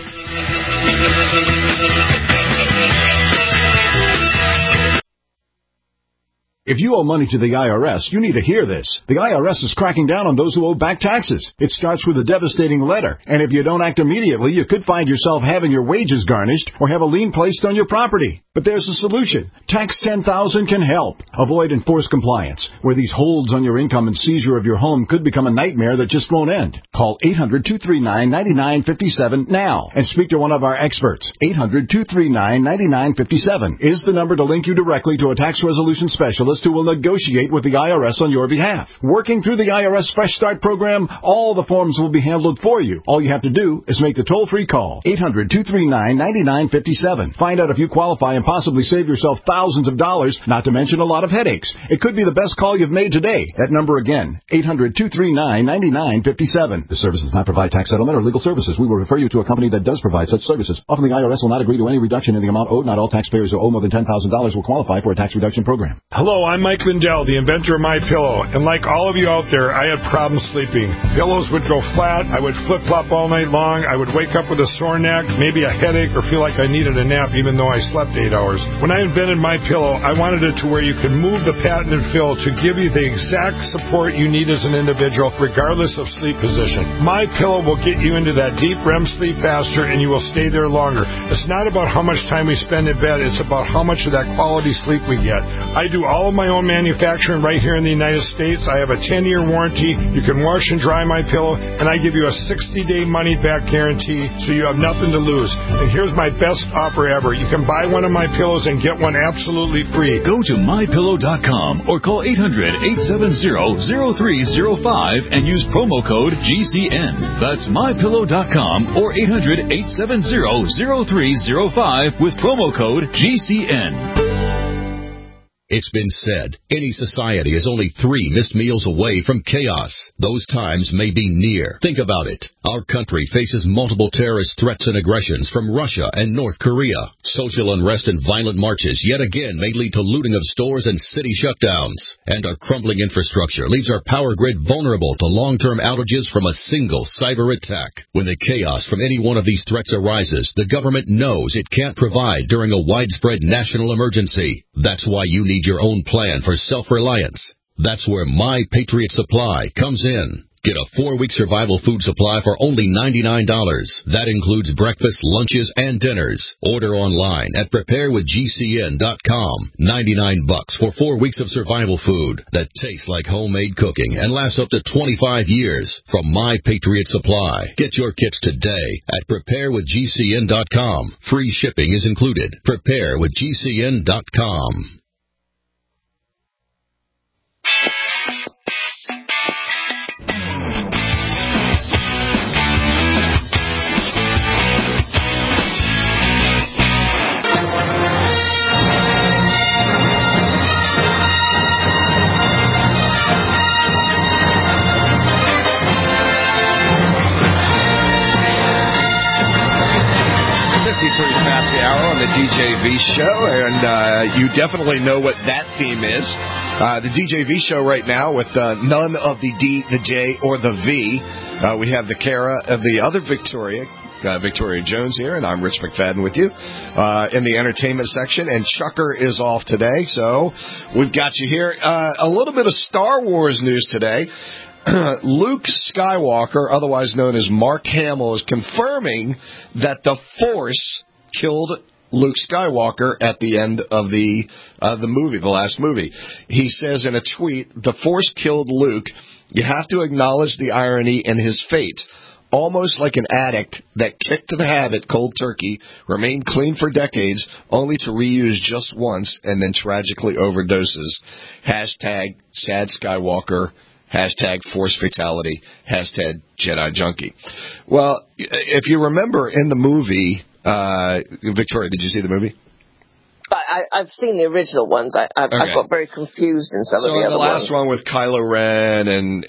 S8: If you owe money to the IRS, you need to hear this. The IRS is cracking down on those who owe back taxes. It starts with a devastating letter, and if you don't act immediately, you could find yourself having your wages garnished or have a lien placed on your property. But there's a solution. Tax 10,000 can help. Avoid enforced compliance, where these holds on your income and seizure of your home could become a nightmare that just won't end. Call 800-239-9957 now and speak to one of our experts. 800-239-9957 is the number to link you directly to a tax resolution specialist who will negotiate with the IRS on your behalf. Working through the IRS Fresh Start program, all the forms will be handled for you. All you have to do is make the toll-free call. 800-239-9957. Find out if you qualify and possibly save yourself thousands of dollars, not to mention a lot of headaches. It could be the best call you've made today. That number again, 800-239-9957. This service does not provide tax settlement or legal services. We will refer you to a company that does provide such services. Often the IRS will not agree to any reduction in the amount owed. Not all taxpayers who owe more than $10,000 will qualify for a tax reduction program.
S9: Hello, I'm Mike Lindell, the inventor of MyPillow. And like all of you out there, I had problems sleeping. Pillows would go flat. I would flip-flop all night long. I would wake up with a sore neck, maybe a headache, or feel like I needed a nap even though I slept 8 hours. When I invented MyPillow, I wanted it to where you could move the patented fill to give you the exact support you need as an individual, regardless of sleep position. MyPillow will get you into that deep REM sleep faster, and you will stay there longer. It's not about how much time we spend in bed. It's about how much of that quality sleep we get. I do all of my own manufacturing right here in the United States. I have a 10-year warranty. You can wash and dry MyPillow, and I give you a 60-day money-back guarantee, so you have nothing to lose. And here's my best offer ever. You can buy one of my pillows and get one absolutely free.
S10: Go to MyPillow.com or call 800-870-0305 and use promo code GCN. That's MyPillow.com or 800-870-0305 with promo code GCN.
S12: It's been said, any society is only 3 missed meals away from chaos. Those times may be near. Think about it. Our country faces multiple terrorist threats and aggressions from Russia and North Korea. Social unrest and violent marches yet again may lead to looting of stores and city shutdowns. And our crumbling infrastructure leaves our power grid vulnerable to long-term outages from a single cyber attack. When the chaos from any one of these threats arises, the government knows it can't provide during a widespread national emergency. That's why you need your own plan for self-reliance. That's where My Patriot Supply comes in. Get a 4-week survival food supply for only $99. That includes breakfast, lunches, and dinners. Order online at preparewithgcn.com. $99 for 4 weeks of survival food that tastes like homemade cooking and lasts up to 25 years from My Patriot Supply. Get your kits today at preparewithgcn.com. Free shipping is included. Preparewithgcn.com.
S4: Pretty past the hour on the DJV show, and you definitely know what that theme is. The DJV show right now with none of the D, the J, or the V. We have the Kara of the other Victoria Jones here, and I'm Rich McFadden with you in the entertainment section, and Chucker is off today, so we've got you here. A little bit of Star Wars news today. Luke Skywalker, otherwise known as Mark Hamill, is confirming that the Force killed Luke Skywalker at the end of the movie, the last movie. He says in a tweet, "The Force killed Luke. You have to acknowledge the irony in his fate. Almost like an addict that kicked the habit cold turkey, remained clean for decades, only to reuse just once and then tragically overdoses. Hashtag sad Skywalker. Hashtag Force Fatality. Hashtag Jedi Junkie." Well, if you remember in the movie, Victoria, did you see the movie?
S3: I've seen the original ones. I got very confused in some of the other ones. So the last
S4: one with Kylo Ren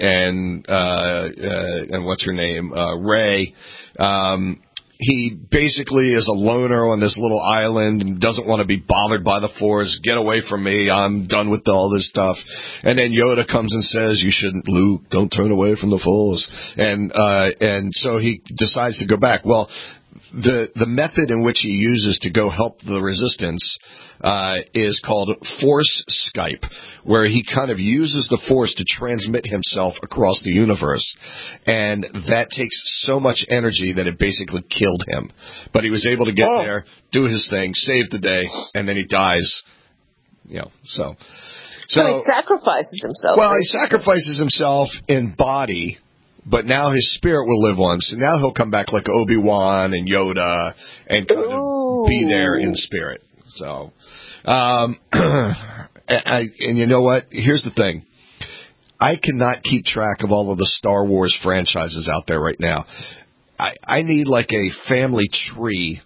S4: and what's her name, Rey. He basically is a loner on this little island and doesn't want to be bothered by the Force. Get away from me. I'm done with all this stuff. And then Yoda comes and says, "You shouldn't, Luke. Don't turn away from the Force." And so he decides to go back. Well, the method in which he uses to go help the Resistance is called Force Skype, where he kind of uses the Force to transmit himself across the universe. And that takes so much energy that it basically killed him. But he was able to get there, do his thing, save the day, and then he dies. So
S3: he sacrifices himself.
S4: Well, he sacrifices himself in body, but now his spirit will live on. So now he'll come back like Obi-Wan and Yoda and kind of be there in spirit. So, and you know what? Here's the thing. I cannot keep track of all of the Star Wars franchises out there right now. I need like a family tree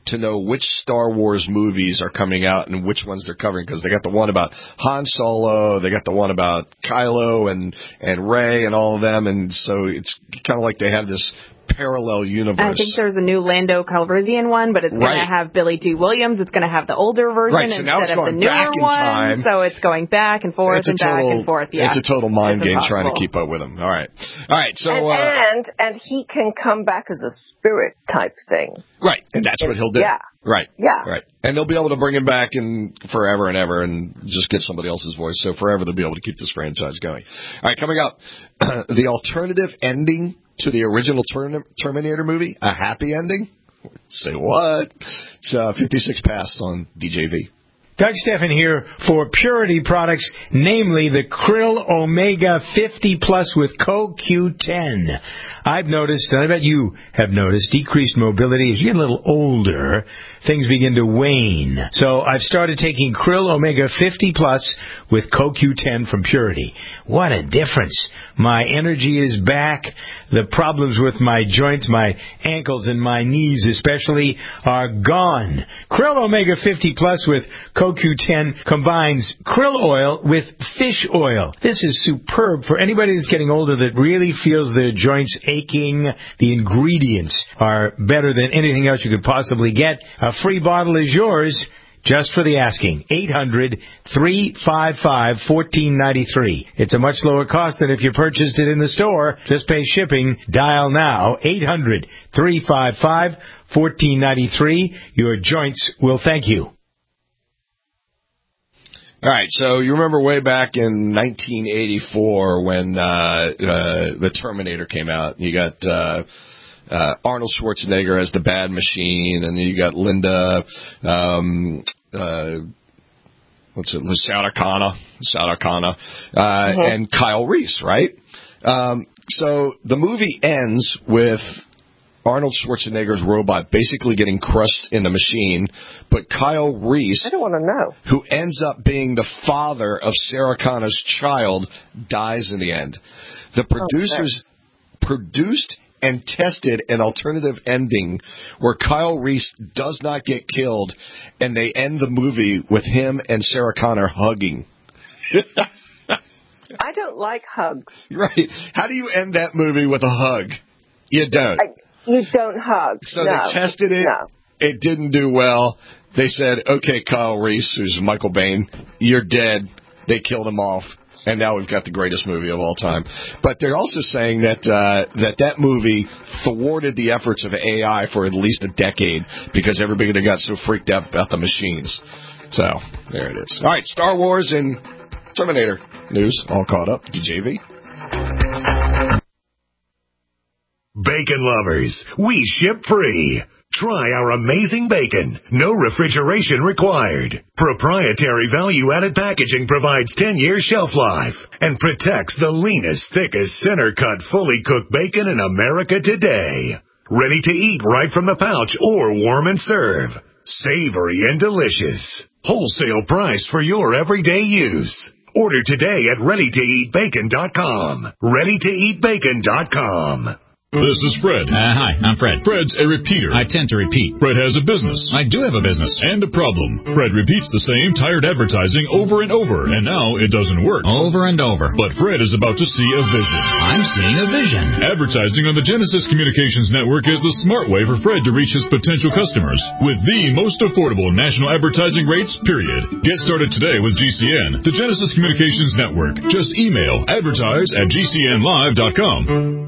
S4: to know which Star Wars movies are coming out and which ones they're covering, because they got the one about Han Solo, they got the one about Kylo and Rey and all of them, and so it's kind of like they have this parallel universe.
S11: I think there's a new Lando Calrissian one, but it's going to have Billy D. Williams. It's going to have the older version
S4: so now
S11: instead of the newer one. So it's going back and forth and back and forth. Yeah,
S4: it's a total mind game trying to keep up with him. All right. So
S3: and he can come back as a spirit type thing.
S4: Right, and that's what he'll do.
S3: Yeah.
S4: Right.
S3: Yeah.
S4: Right. And they'll be able to bring him back in forever and ever and just get somebody else's voice. So forever they'll be able to keep this franchise going. All right, coming up, the alternative ending to the original Terminator movie, a happy ending? Say what? It's 56 past on DJV.
S2: Doug Steffen here for Purity products, namely the Krill Omega 50 Plus with CoQ10. I've noticed, and I bet you have noticed, decreased mobility. As you get a little older, things begin to wane. So I've started taking Krill Omega 50 Plus with CoQ10 from Purity. What a difference. My energy is back. The problems with my joints, my ankles and my knees especially, are gone. Krill Omega 50 Plus with CoQ10 combines krill oil with fish oil. This is superb for anybody that's getting older that really feels their joints aching. The ingredients are better than anything else you could possibly get. A free bottle is yours just for the asking. 800-355-1493. It's a much lower cost than if you purchased it in the store. Just pay shipping. Dial now. 800-355-1493. Your joints will thank you.
S4: All right, so you remember way back in 1984 when the Terminator came out. You got Arnold Schwarzenegger as the Bad Machine, and then you got Linda, Sarah Connor, and Kyle Reese, right? So the movie ends with Arnold Schwarzenegger's robot basically getting crushed in the machine, but Kyle Reese,
S3: I don't want to know,
S4: who ends up being the father of Sarah Connor's child, dies in the end. The producers produced and tested an alternative ending where Kyle Reese does not get killed, and they end the movie with him and Sarah Connor hugging.
S3: I don't like hugs.
S4: Right. How do you end that movie with a hug? You don't.
S3: You don't hug.
S4: So they tested it. No. It didn't do well. They said, okay, Kyle Reese, who's Michael Bain, you're dead. They killed him off. And now we've got the greatest movie of all time. But they're also saying that that movie thwarted the efforts of AI for at least a decade because everybody got so freaked out about the machines. So, there it is. All right, Star Wars and Terminator news all caught up. DJV.
S13: Bacon lovers, we ship free. Try our amazing bacon. No refrigeration required. Proprietary value-added packaging provides 10-year shelf life and protects the leanest, thickest, center-cut, fully cooked bacon in America today. Ready to eat right from the pouch or warm and serve. Savory and delicious. Wholesale price for your everyday use. Order today at ReadyToEatBacon.com. ReadyToEatBacon.com.
S10: This is Fred.
S14: Hi, I'm Fred.
S10: Fred's a repeater.
S14: I tend to repeat.
S10: Fred has a business.
S14: I do have a business.
S10: And a problem. Fred repeats the same tired advertising over and over, and now it doesn't work.
S14: Over and over.
S10: But Fred is about to see a vision.
S14: I'm seeing a vision.
S10: Advertising on the Genesis Communications Network is the smart way for Fred to reach his potential customers with the most affordable national advertising rates, period. Get started today with GCN, the Genesis Communications Network. Just email advertise@gcnlive.com.